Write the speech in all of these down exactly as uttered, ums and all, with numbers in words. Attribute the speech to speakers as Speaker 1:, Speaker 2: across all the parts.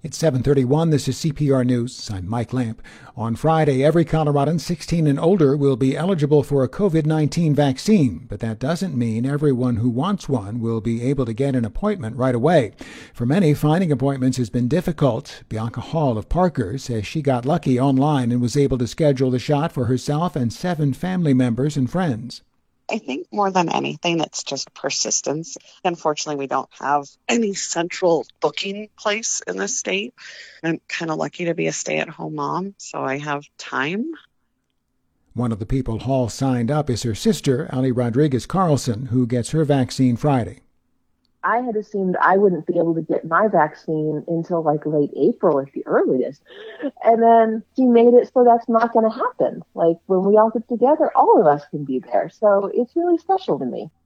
Speaker 1: It's seven thirty-one. This is C P R News. I'm Mike Lamp. On Friday, every Coloradan sixteen and older will be eligible for a COVID nineteen vaccine, but that doesn't mean everyone who wants one will be able to get an appointment right away. For many, finding appointments has been difficult. Bianca Hall of Parker says she got lucky online and was able to schedule the shot for herself and seven family members and friends.
Speaker 2: I think more than anything, it's just persistence. Unfortunately, we don't have any central booking place in the state. I'm kind of lucky to be a stay-at-home mom, so I have time.
Speaker 1: One of the people Hall signed up is her sister, Ali Rodriguez Carlson, who gets her vaccine Friday.
Speaker 3: I had assumed I wouldn't be able to get my vaccine until like late April at the earliest. And then she made it so that's not going to happen. Like when we all get together, all of us can be there. So it's really special to me.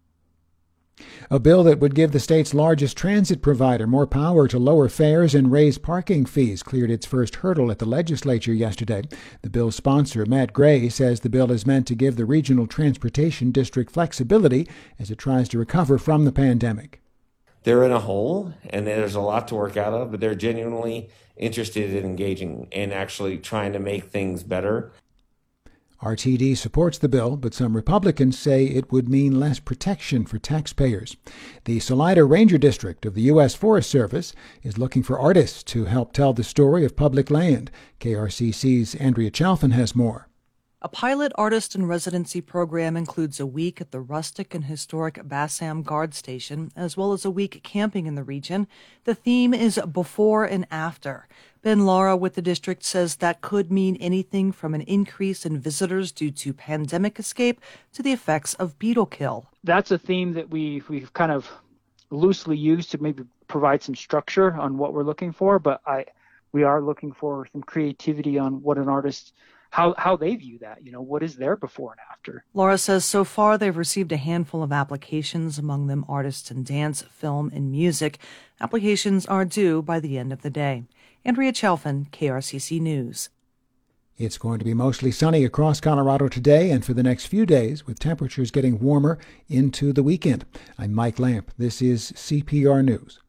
Speaker 1: A bill that would give the state's largest transit provider more power to lower fares and raise parking fees cleared its first hurdle at the legislature yesterday. The bill's sponsor, Matt Gray, says the bill is meant to give the Regional Transportation District flexibility as it tries to recover from the pandemic.
Speaker 4: They're in a hole, and there's a lot to work out of, but they're genuinely interested in engaging and actually trying to make things better.
Speaker 1: R T D supports the bill, but some Republicans say it would mean less protection for taxpayers. The Salida Ranger District of the U S Forest Service is looking for artists to help tell the story of public land. K R C C's Andrea Chalfin has more.
Speaker 5: A pilot artist in residency program includes a week at the rustic and historic Bassam Guard Station, as well as a week camping in the region. The theme is before and after. Ben Lara with the district says that could mean anything from an increase in visitors due to pandemic escape to the effects of beetle kill.
Speaker 6: That's a theme that we, we've kind of loosely used to maybe provide some structure on what we're looking for, but I we are looking for some creativity on what an artist How how they view that, you know, what is their before and after.
Speaker 5: Laura says so far they've received a handful of applications, among them artists in dance, film, and music. Applications are due by the end of the day. Andrea Chalfin, K R C C News.
Speaker 1: It's going to be mostly sunny across Colorado today and for the next few days, with temperatures getting warmer into the weekend. I'm Mike Lamp. This is C P R News.